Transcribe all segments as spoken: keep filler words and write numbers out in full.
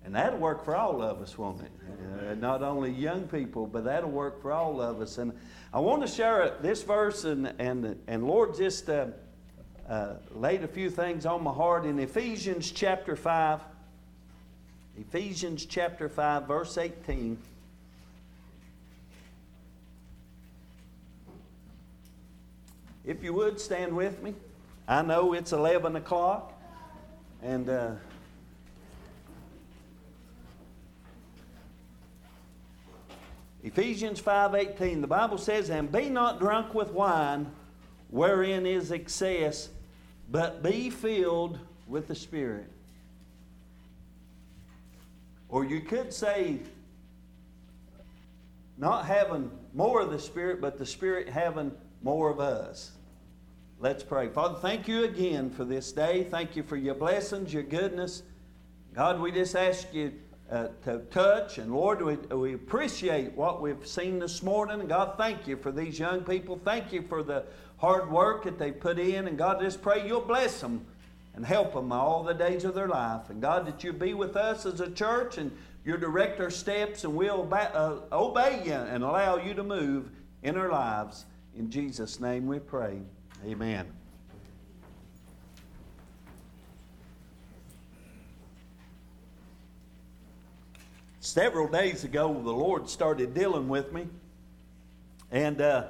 And that'll work for all of us, won't it? Uh, not only young people, but that'll work for all of us. And I want to share this verse, and and and Lord just uh, uh, laid a few things on my heart in Ephesians chapter five. Ephesians chapter five, verse eighteen. If you would, stand with me. I know it's eleven o'clock, and uh, Ephesians five eighteen, the Bible says, "And be not drunk with wine, wherein is excess, but be filled with the Spirit." Or you could say, not having more of the Spirit, but the Spirit having more of us. Let's pray. Father, thank you again for this day. Thank you for your blessings, your goodness. God, we just ask you uh, to touch. And Lord, we, we appreciate what we've seen this morning. And God, thank you for these young people. Thank you for the hard work that they put in. And God, just pray you'll bless them and help them all the days of their life. And God, that you be with us as a church and you direct our steps, and we'll ba- uh, obey you and allow you to move in our lives. In Jesus' name we pray. Amen. Several days ago, the Lord started dealing with me. And uh,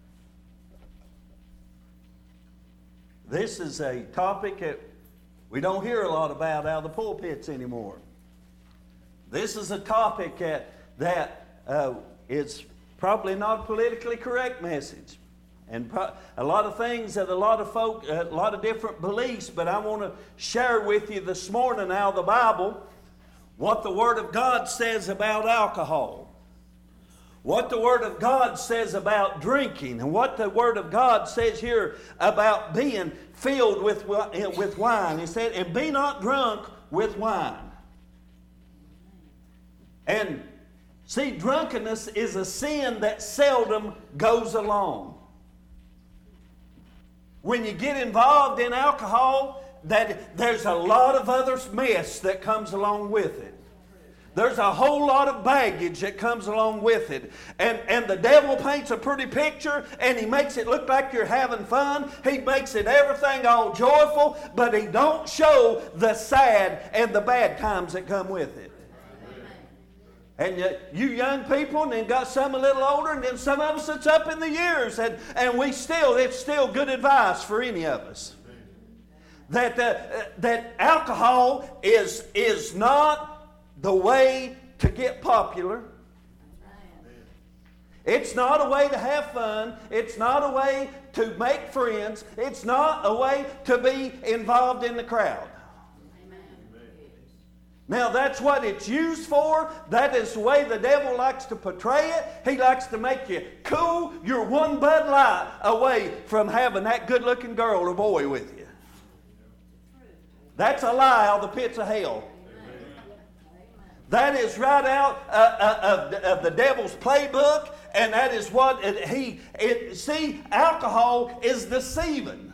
this is a topic that we don't hear a lot about out of the pulpits anymore. This is a topic that, that uh, is probably not a politically correct message. And pro- a lot of things that a lot of folk, a lot of different beliefs, but I want to share with you this morning out of the Bible what the Word of God says about alcohol, what the Word of God says about drinking, and what the Word of God says here about being filled with, with wine. He said, "And be not drunk with wine." And see, drunkenness is a sin that seldom goes along. When you get involved in alcohol, that there's a lot of other mess that comes along with it. There's a whole lot of baggage that comes along with it. And, and the devil paints a pretty picture, and he makes it look like you're having fun. He makes it everything all joyful, but he don't show the sad and the bad times that come with it. And you young people, and then got some a little older, and then some of us that's up in the years, and, and we still, it's still good advice for any of us. That uh, that alcohol is, is not the way to get popular. It's not a way to have fun. It's not a way to make friends. It's not a way to be involved in the crowd. Now that's what it's used for. That is the way the devil likes to portray it. He likes to make you cool. You're one Bud Light away from having that good-looking girl or boy with you. That's a lie out of the pits of hell. That is right out uh, uh, of, of the devil's playbook, and that is what it, he. It, see, alcohol is deceiving,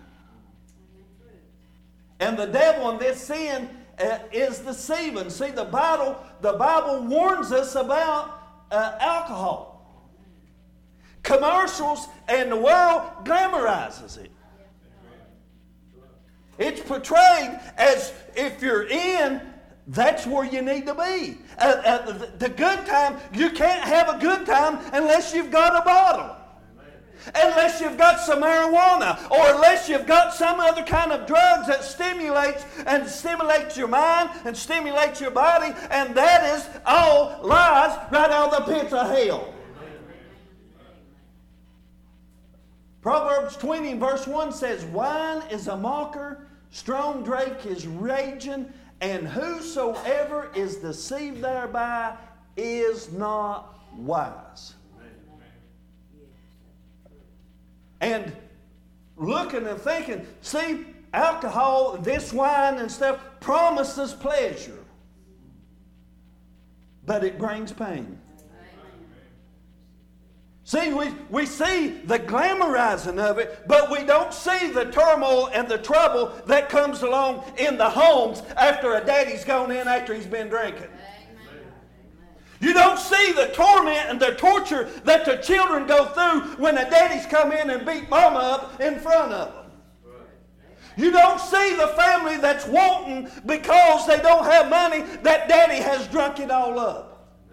and the devil in this sin Uh, is deceiving. See, the Bible, the Bible warns us about uh, alcohol. Commercials and the world glamorizes it. It's portrayed as if you're in, that's where you need to be. Uh, uh, the, the good time, you can't have a good time unless you've got a bottle. Unless you've got some marijuana, or unless you've got some other kind of drugs that stimulates and stimulates your mind and stimulates your body, and that is all lies right out of the pits of hell. Proverbs twenty verse one says, "Wine is a mocker, strong drink is raging, and whosoever is deceived thereby is not wise." And looking and thinking, see, alcohol, this wine and stuff promises pleasure, but it brings pain. See, we, we see the glamorizing of it, but we don't see the turmoil and the trouble that comes along in the homes after a daddy's gone in after he's been drinking. You don't see the torment and the torture that the children go through when the daddies come in and beat mama up in front of them. You don't see the family that's wanting because they don't have money that daddy has drunk it all up.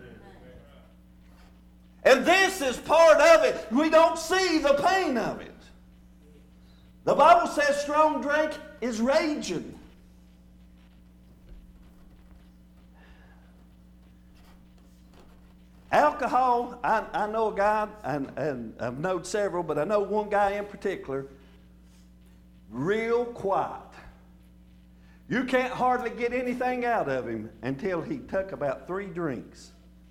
And this is part of it. We don't see the pain of it. The Bible says strong drink is raging. Alcohol, I, I know a guy, and, and I've known several, but I know one guy in particular, real quiet. You can't hardly get anything out of him until he took about three drinks.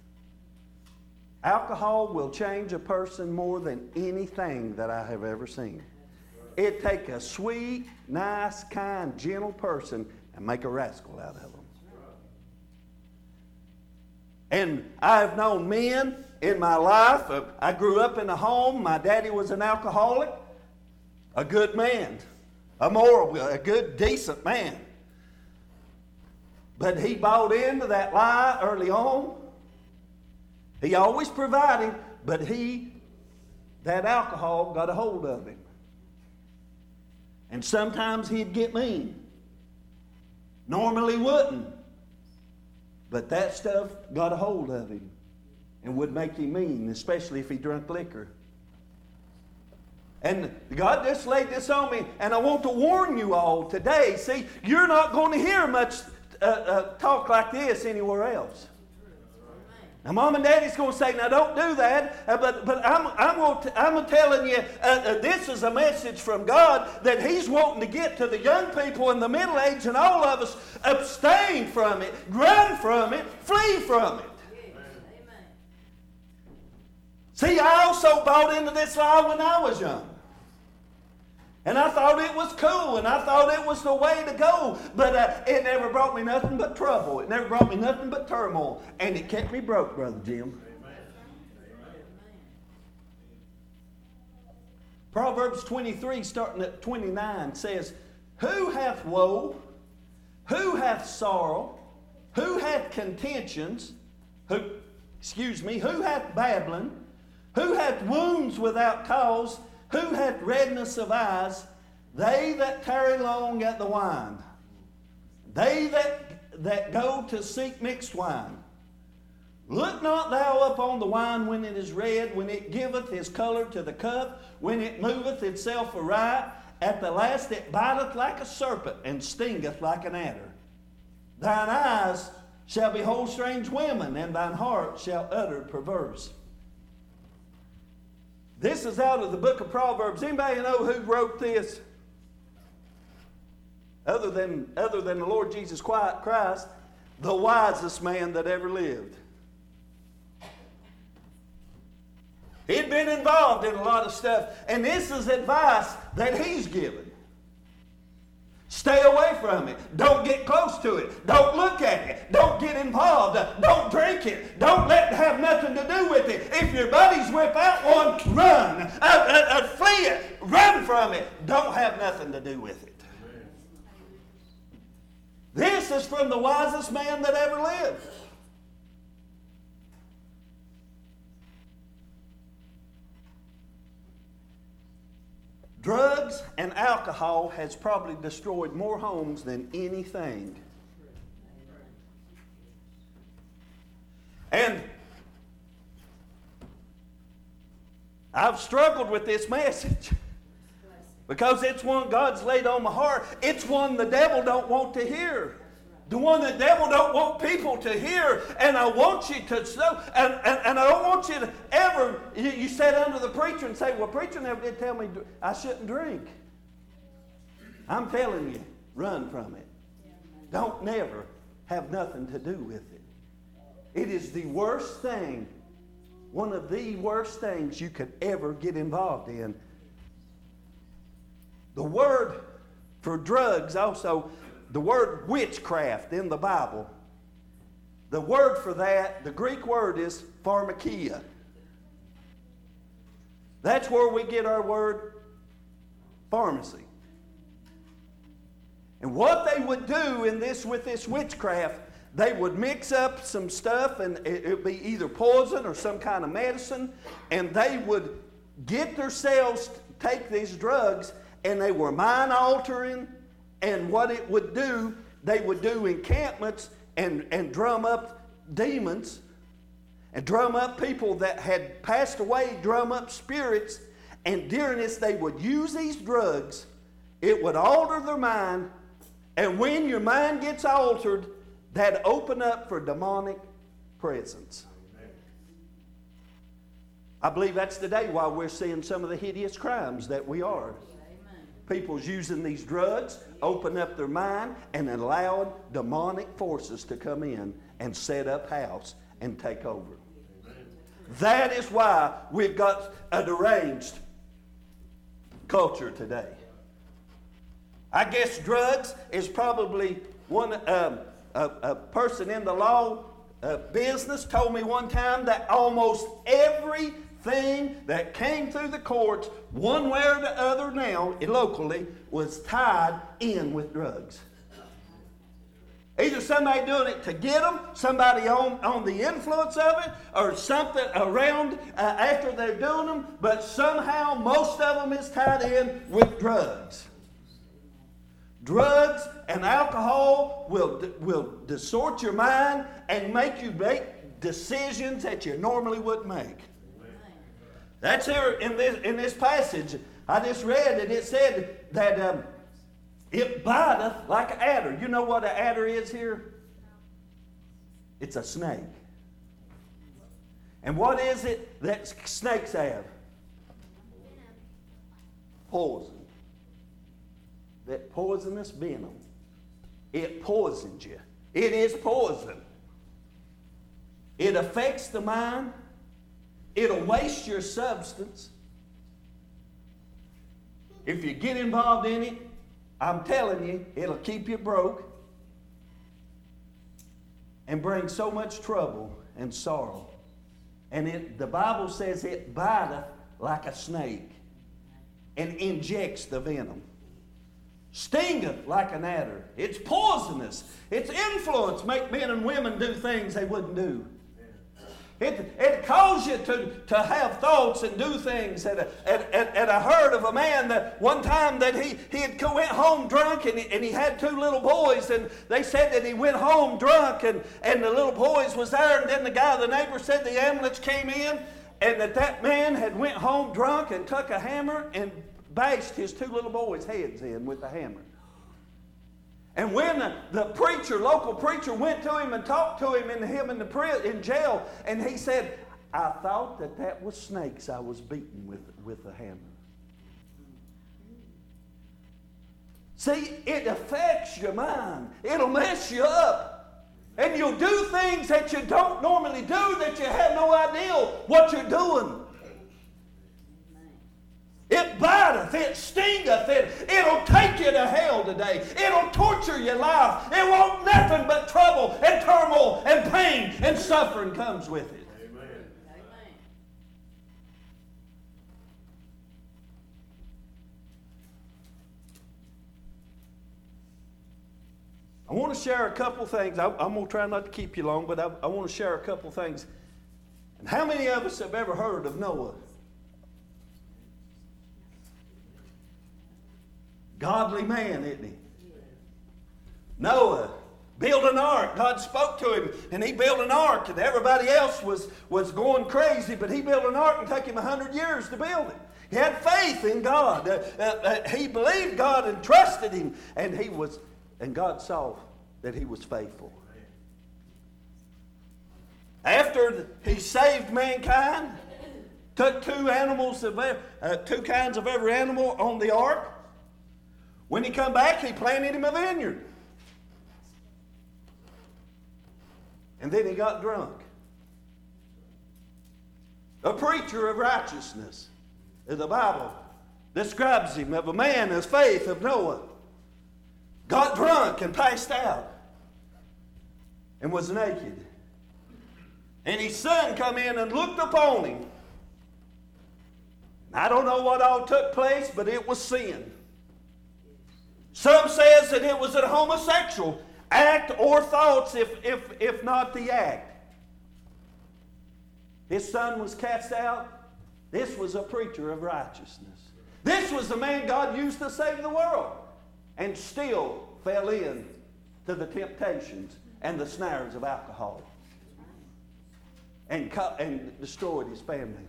Alcohol will change a person more than anything that I have ever seen. It take a sweet, nice, kind, gentle person and make a rascal out of them. And I've known men in my life. Uh, I grew up in a home. My daddy was an alcoholic, a good man, a moral, a good, decent man. But he bought into that lie early on. He always provided, but he, that alcohol got a hold of him. And sometimes he'd get mean. Normally wouldn't. But that stuff got a hold of him and would make him mean, especially if he drank liquor. And God just laid this on me, and I want to warn you all today. See, you're not going to hear much uh, uh, talk like this anywhere else. Now, Mom and Daddy's going to say, now don't do that, uh, but, but I'm, I'm, going to, I'm telling you, uh, uh, this is a message from God that He's wanting to get to the young people and the middle age and all of us. Abstain from it, run from it, flee from it. Amen. See, I also bought into this lie when I was young. And I thought it was cool, and I thought it was the way to go. But uh, it never brought me nothing but trouble. It never brought me nothing but turmoil. And it kept me broke, Brother Jim. Amen. Proverbs twenty-three, starting at twenty-nine, says, Who hath woe? Who hath sorrow? Who hath contentions? Who, excuse me, who hath babbling? Who hath wounds without cause? Who hath redness of eyes? They that tarry long at the wine. They that, that go to seek mixed wine. Look not thou upon the wine when it is red, when it giveth his color to the cup, when it moveth itself aright. At the last it biteth like a serpent, and stingeth like an adder. Thine eyes shall behold strange women, and thine heart shall utter perverse. This is out of the book of Proverbs. Anybody know who wrote this? Other than, other than the Lord Jesus Christ, the wisest man that ever lived. He'd been involved in a lot of stuff, and this is advice that he's given. Stay away from it. Don't get close to it. Don't look at it. Don't get involved. Don't drink it. Don't let it have nothing to do with it. If your buddies whip out one, run. Uh, uh, uh, flee it. Run from it. Don't have nothing to do with it. Amen. This is from the wisest man that ever lived. Drugs and alcohol has probably destroyed more homes than anything. And I've struggled with this message because it's one God's laid on my heart. It's one the devil don't want to hear. The one the devil don't want people to hear. And I want you to know, and, and, and I don't want you to ever, you, you sit under the preacher and say, well, preacher never did tell me I shouldn't drink. I'm telling you, run from it. Don't never have nothing to do with it. It is the worst thing, one of the worst things you could ever get involved in. The word for drugs also, the word witchcraft in the Bible, the word for that, the Greek word is pharmakia. That's where we get our word pharmacy. And what they would do in this with this witchcraft, they would mix up some stuff, and it would be either poison or some kind of medicine, and they would get themselves to take these drugs, and they were mind altering. And what it would do, they would do encampments and, and drum up demons and drum up people that had passed away, drum up spirits. And during this, they would use these drugs. It would alter their mind. And when your mind gets altered, that'd open up for demonic presence. I believe that's today why we're seeing some of the hideous crimes that we are. People's using these drugs, open up their mind, and allowing demonic forces to come in and set up house and take over. That is why we've got a deranged culture today. I guess drugs is probably one. Um, a, a person in the law uh, business told me one time that almost everything that came through the courts, one way or the other now, locally, was tied in with drugs. Either somebody doing it to get them, somebody on, on the influence of it, or something around uh, after they're doing them, but somehow most of them is tied in with drugs. Drugs and alcohol will, will distort your mind and make you make decisions that you normally wouldn't make. That's here in this, in this passage. I just read it. It said that um, it biteth like an adder. You know what an adder is here? It's a snake. And what is it that snakes have? Poison. That poisonous venom. It poisons you. It is poison. It affects the mind. It'll waste your substance. If you get involved in it, I'm telling you, it'll keep you broke and bring so much trouble and sorrow. And it, the Bible says it biteth like a snake and injects the venom. Stingeth like an adder. It's poisonous. Its influence make men and women do things they wouldn't do. It, it caused you to, to have thoughts and do things. And, and, and, and I heard of a man that one time that he, he had went home drunk, and he, and he had two little boys, and they said that he went home drunk, and, and the little boys was there, and then the guy, the neighbor, said the ambulance came in, and that that man had went home drunk and took a hammer and bashed his two little boys' heads in with a hammer. And when the, the preacher, local preacher, went to him and talked to him and him in the pri- in jail, and he said, I thought that that was snakes I was beating with, with a hammer. See, it affects your mind. It'll mess you up. And you'll do things that you don't normally do, that you have no idea what you're doing. It biteth, it stingeth, it, it'll take you to hell today. It'll torture your life. It won't nothing but trouble and turmoil and pain and suffering comes with it. Amen. Amen. I want to share a couple things. I, I'm going to try not to keep you long, but I, I want to share a couple things. And how many of us have ever heard of Noah? Godly man, isn't he? Noah built an ark. God spoke to him, and he built an ark, and everybody else was, was going crazy, but he built an ark and took him a hundred years to build it. He had faith in God. Uh, uh, uh, he believed God and trusted him, and he was, and God saw that he was faithful. After he saved mankind, took two animals of uh, two kinds of every animal on the ark. When he come back, he planted him a vineyard. And then he got drunk. A preacher of righteousness, the Bible describes him of a man of faith of Noah. Got drunk and passed out and was naked. And his son come in and looked upon him I don't know what all took place, but it was sin. Some says that it was a homosexual act or thoughts, if, if, if not the act. His son was cast out. This was a preacher of righteousness. This was the man God used to save the world, and still fell in to the temptations and the snares of alcohol, and, cut, and destroyed his family.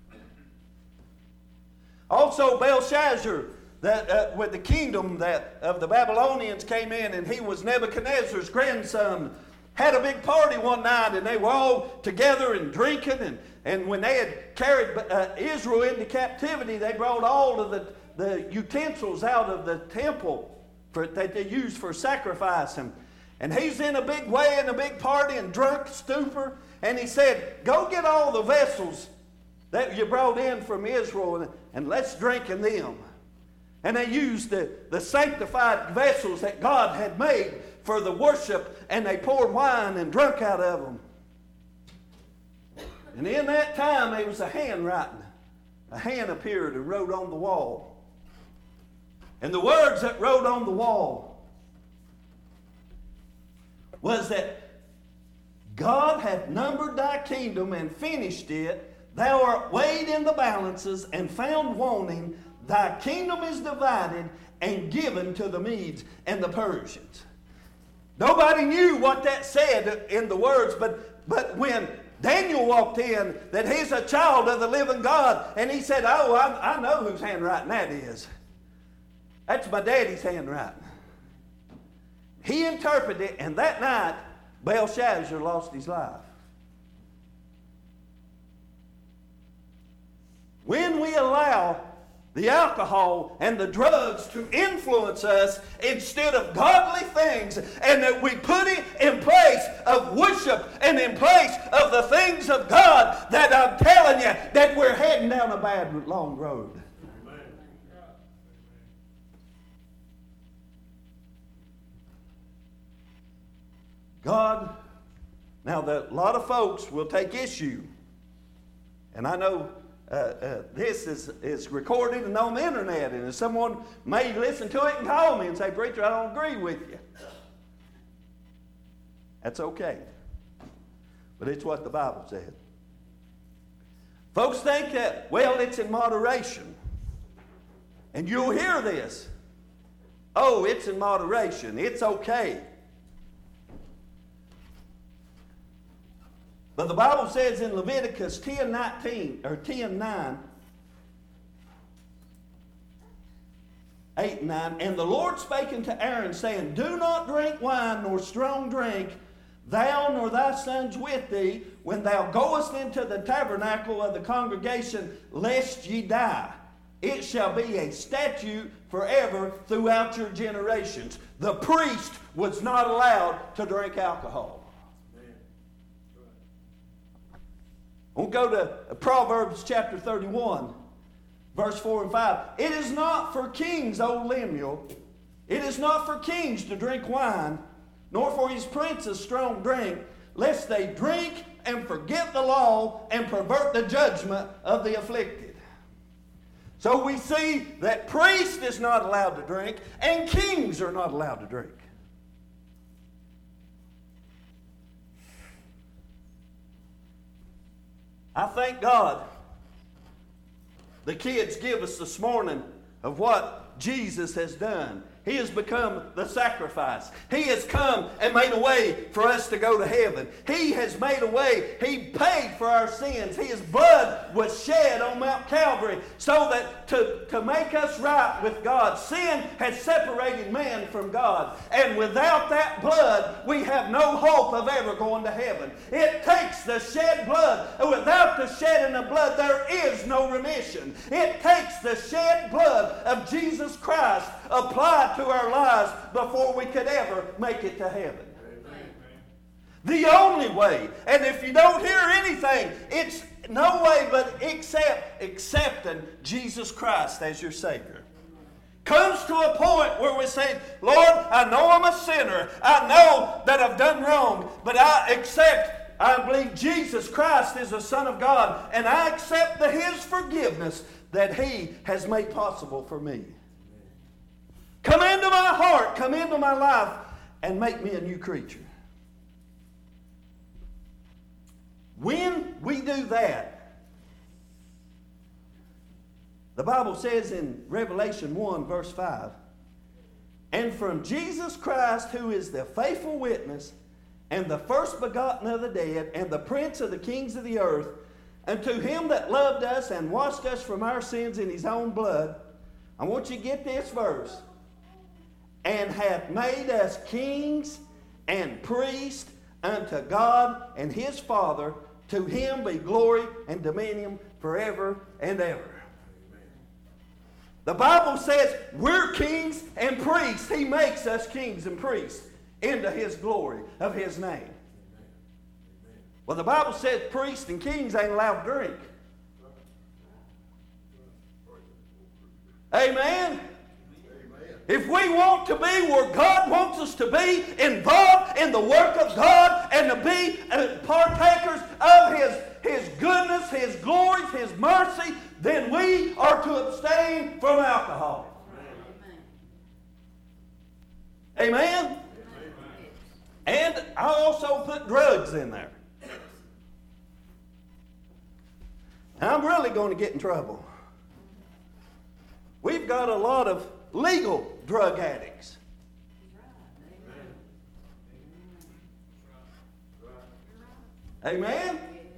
Also, Belshazzar, that uh, with the kingdom that of the Babylonians came in, and he was Nebuchadnezzar's grandson, had a big party one night, and they were all together and drinking, and, and when they had carried uh, Israel into captivity, they brought all of the, the utensils out of the temple for, that they used for sacrifice. And, and he's in a big way, in a big party, and drunk stupor, and he said, go get all the vessels that you brought in from Israel, and, and let's drink in them. And they used the, the sanctified vessels that God had made for the worship, and they poured wine and drunk out of them. And in that time, there was a handwriting. A hand appeared and wrote on the wall. And the words that wrote on the wall was that God hath numbered thy kingdom and finished it. Thou art weighed in the balances and found wanting. Thy kingdom is divided and given to the Medes and the Persians. Nobody knew what that said in the words, but, but when Daniel walked in, that he's a child of the living God, and he said, oh, I, I know whose handwriting that is. That's my daddy's handwriting. He interpreted it, and that night, Belshazzar lost his life. When we allow the alcohol and the drugs to influence us instead of godly things, and that we put it in place of worship and in place of the things of God, that I'm telling you that we're heading down a bad, long road. Amen. God, now that a lot of folks will take issue, and I know Uh, uh, this is, is recorded and on the internet, and if someone may listen to it and call me and say, preacher, I don't agree with you. That's okay. But it's what the Bible said. Folks think that, well, it's in moderation. And you'll hear this. Oh, it's in moderation. It's okay. But the Bible says in Leviticus ten nineteen, or ten nine, eight and nine, and the Lord spake unto Aaron, saying, do not drink wine nor strong drink, thou nor thy sons with thee, when thou goest into the tabernacle of the congregation, lest ye die. It shall be a statute forever throughout your generations. The priest was not allowed to drink alcohol. We'll go to Proverbs chapter thirty-one, verse four and five. It is not for kings, O Lemuel, it is not for kings to drink wine, nor for his princes strong drink, lest they drink and forget the law and pervert the judgment of the afflicted. So we see that priest is not allowed to drink, and kings are not allowed to drink. I thank God the kids give us this morning of what Jesus has done. He has become the sacrifice. He has come and made a way for us to go to heaven. He has made a way. He paid for our sins. His blood was shed on Mount Calvary so that to, to make us right with God. Sin has separated man from God. And without that blood, we have no hope of ever going to heaven. It takes the shed blood. Without the shedding of blood, there is no remission. It takes the shed blood of Jesus Christ applied to our lives before we could ever make it to heaven. Amen. The only way, and if you don't hear anything, it's no way but except accepting Jesus Christ as your Savior. Comes to a point where we say, Lord, I know I'm a sinner. I know that I've done wrong, but I accept, I believe Jesus Christ is the Son of God, and I accept the, His forgiveness that He has made possible for me. Come into my heart, come into my life, and make me a new creature. When we do that, the Bible says in Revelation one, verse five, and from Jesus Christ, who is the faithful witness, and the first begotten of the dead, and the prince of the kings of the earth, and to him that loved us and washed us from our sins in his own blood, I want you to get this verse, and hath made us kings and priests unto God and his Father. To him be glory and dominion forever and ever. The Bible says we're kings and priests. He makes us kings and priests into his glory of his name. Well, the Bible says priests and kings ain't allowed to drink. Amen? If we want to be where God wants us to be, involved in the work of God, and to be uh, partakers of His, His goodness, His glories, His mercy, then we are to abstain from alcohol. Amen? Amen? And I also put drugs in there. I'm really going to get in trouble. We've got a lot of legal drug addicts. Amen?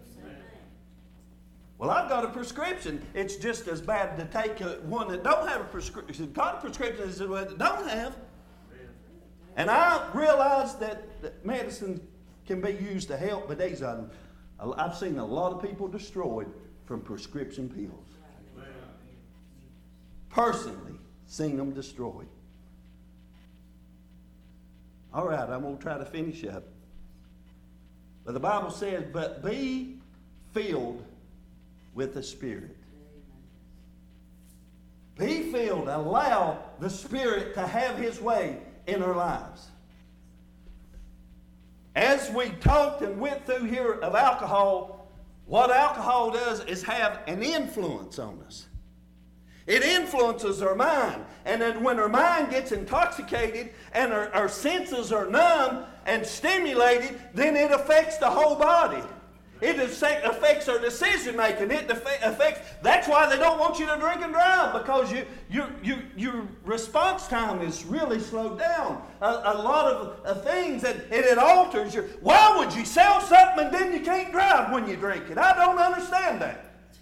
Well, I've got a prescription. It's just as bad to take a, one that don't have a prescription. Got a prescription is one that don't have. And I realize that, that medicine can be used to help, but these are, I've seen a lot of people destroyed from prescription pills. Personally, seen them destroyed. All right, I'm going to try to finish up. But the Bible says, but be filled with the Spirit. Be filled. Allow the Spirit to have His way in our lives. As we talked and went through here of alcohol, what alcohol does is have an influence on us. It influences our mind. And then when our mind gets intoxicated and our, our senses are numb and stimulated, then it affects the whole body. It affects our decision making. It affects. That's why they don't want you to drink and drive, because you, you, you, your response time is really slowed down. A, a lot of uh, things, and, and it alters your. Why would you sell something and then you can't drive when you drink it? I don't understand that.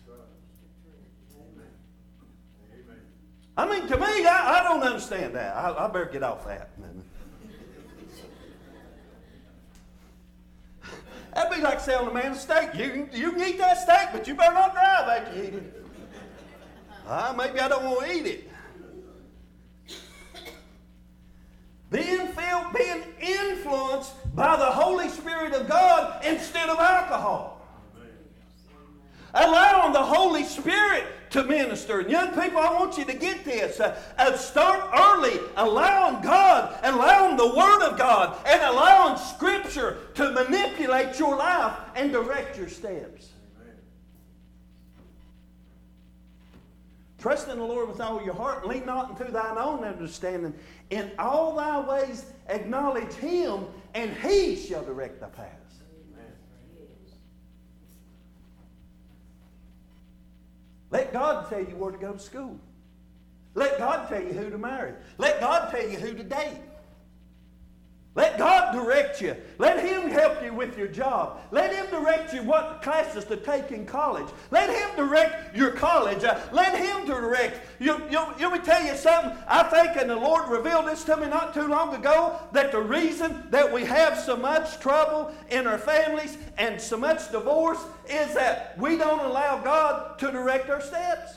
I mean, to me, I, I don't understand that. I, I better get off that. That'd be like selling a man a steak. You, you can eat that steak, but you better not drive after you eat it. Uh, maybe I don't want to eat it. Being filled, being influenced by the Holy Spirit of God instead of alcohol. Allowing the Holy Spirit to minister. And young people, I want you to get this. Uh, uh, start early, allowing God, allowing the Word of God, and allowing Scripture to manipulate your life and direct your steps. Amen. Trust in the Lord with all your heart. Lean not into thine own understanding. In all thy ways acknowledge Him, and He shall direct thy paths. Let God tell you where to go to school. Let God tell you who to marry. Let God tell you who to date. Let God direct you. Let Him help you with your job. Let Him direct you what classes to take in college. Let Him direct your college. Uh, let Him direct. You, you, you, let me tell you something. I think, and the Lord revealed this to me not too long ago, that the reason that we have so much trouble in our families and so much divorce is that we don't allow God to direct our steps.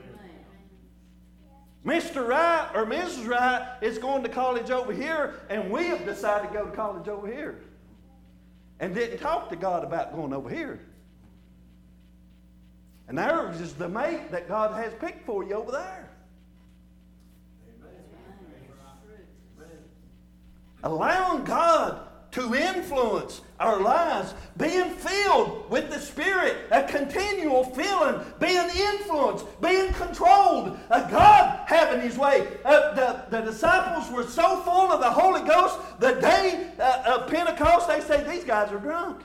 Mister Wright or Missus Wright is going to college over here, and we have decided to go to college over here. And didn't talk to God about going over here. And there's is the mate that God has picked for you over there. Amen. Allowing God to influence our lives, being filled with the Spirit, a continual filling, being influenced, being controlled, uh, God having His way. Uh, the, the disciples were so full of the Holy Ghost, the day uh, of Pentecost, they say, these guys are drunk.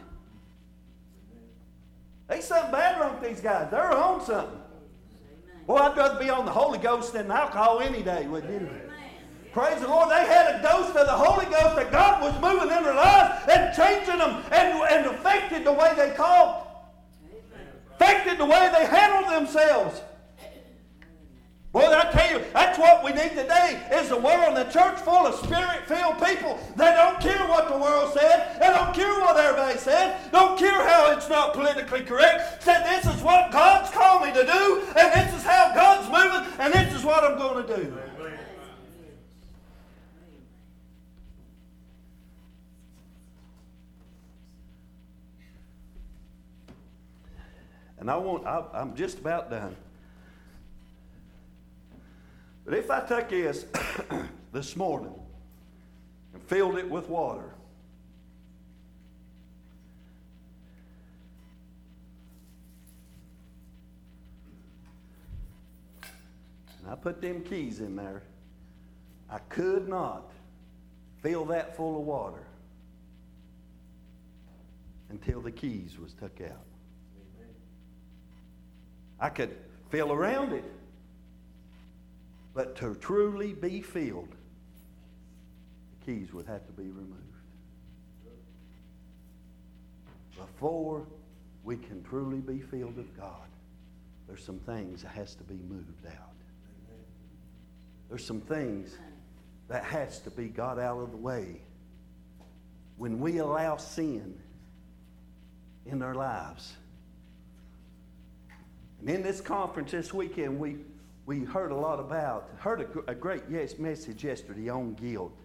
There's something bad wrong with these guys. They're on something. Boy, I'd rather be on the Holy Ghost than alcohol any day, wouldn't you? Praise the Lord. They had a dose of the Holy Ghost that God was moving in their lives and changing them and, and affected the way they talked. Affected the way they handled themselves. Boy, I tell you, that's what we need today is a world and a church full of Spirit-filled people that don't care what the world said, they don't care what everybody said, don't care how it's not politically correct. Said this is what God's called me to do, and this is how God's moving, and this is what I'm going to do. And I want, I, I'm just about done. But if I took this this morning and filled it with water, and I put them keys in there, I could not fill that full of water until the keys was took out. I could fill around it, but to truly be filled, the keys would have to be removed. Before we can truly be filled with God, there's some things that has to be moved out. There's some things that has to be got out of the way. When we allow sin in our lives. And in this conference this weekend, we, we heard a lot about, heard a, a great yes message yesterday on guilt.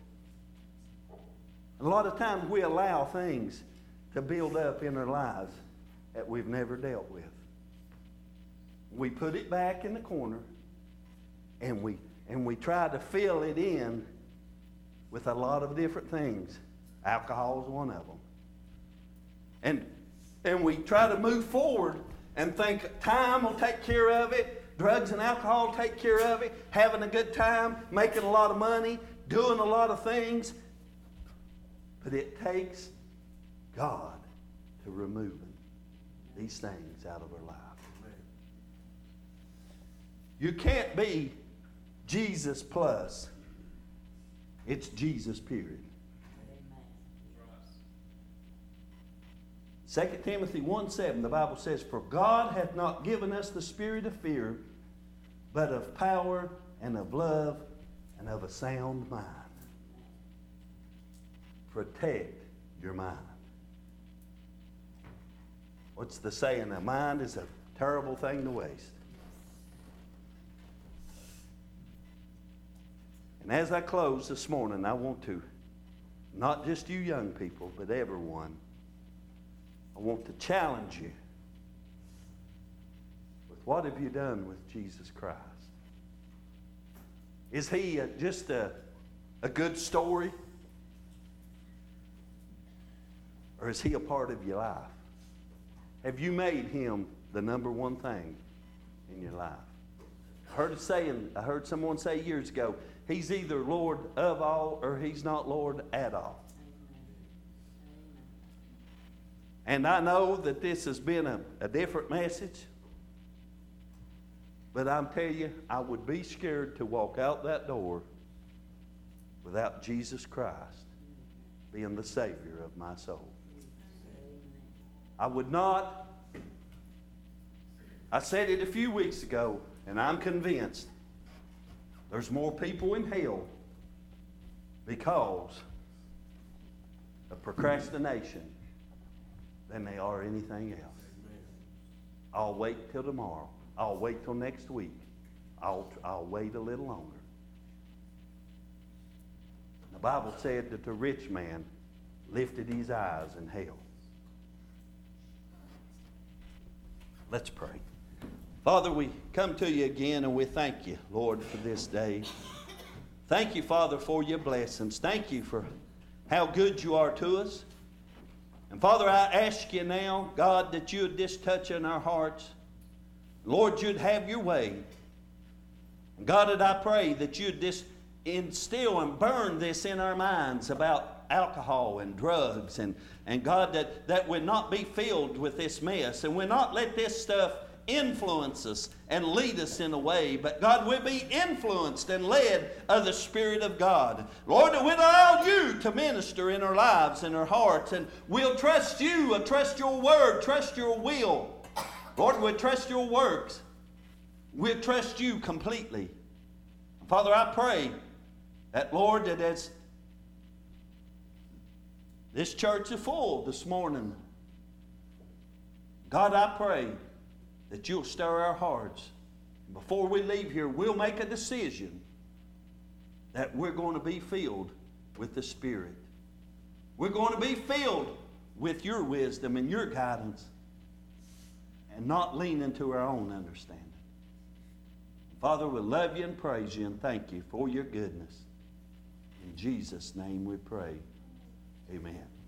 A lot of times we allow things to build up in our lives that we've never dealt with. We put it back in the corner, and we and we try to fill it in with a lot of different things. Alcohol is one of them. And and we try to move forward and think time will take care of it, drugs and alcohol will take care of it, having a good time, making a lot of money, doing a lot of things. But it takes God to remove these things out of our life. You can't be Jesus plus. It's Jesus period. Second Timothy one seven, the Bible says, "For God hath not given us the spirit of fear, but of power and of love and of a sound mind." Protect your mind. What's the saying? A mind is a terrible thing to waste. And as I close this morning, I want to, not just you young people, but everyone, I want to challenge you with what have you done with Jesus Christ? Is he a, just a, a good story? Or is he a part of your life? Have you made him the number one thing in your life? I heard it saying, I heard someone say years ago, he's either Lord of all or he's not Lord at all. And I know that this has been a, a different message, but I'm telling you, I would be scared to walk out that door without Jesus Christ being the Savior of my soul. I would not. I said it a few weeks ago, and I'm convinced there's more people in hell because of procrastination than they are anything else. I'll wait till tomorrow. I'll wait till next week. I'll, I'll wait a little longer. The Bible said that the rich man lifted his eyes in hell. Let's pray. Father, we come to you again and we thank you, Lord, for this day. Thank you, Father, for your blessings. Thank you for how good you are to us. And Father, I ask you now, God, that you would just touch in our hearts. Lord, you'd have your way. And God, that I pray that you'd just instill and burn this in our minds about alcohol and drugs. And, and God, that, that would not be filled with this mess. And would not let this stuff influence us and lead us in a way, but God, we'll be influenced and led of the Spirit of God. Lord, we'll allow you to minister in our lives and our hearts, and we'll trust you, and trust your word, trust your will. Lord, we'll trust your works. We'll trust you completely. Father, I pray that, Lord, that as this church is full this morning, God, I pray that you'll stir our hearts. Before we leave here, we'll make a decision that we're going to be filled with the Spirit. We're going to be filled with your wisdom and your guidance, and not lean into our own understanding. Father, we love you and praise you and thank you for your goodness. In Jesus' name we pray. Amen.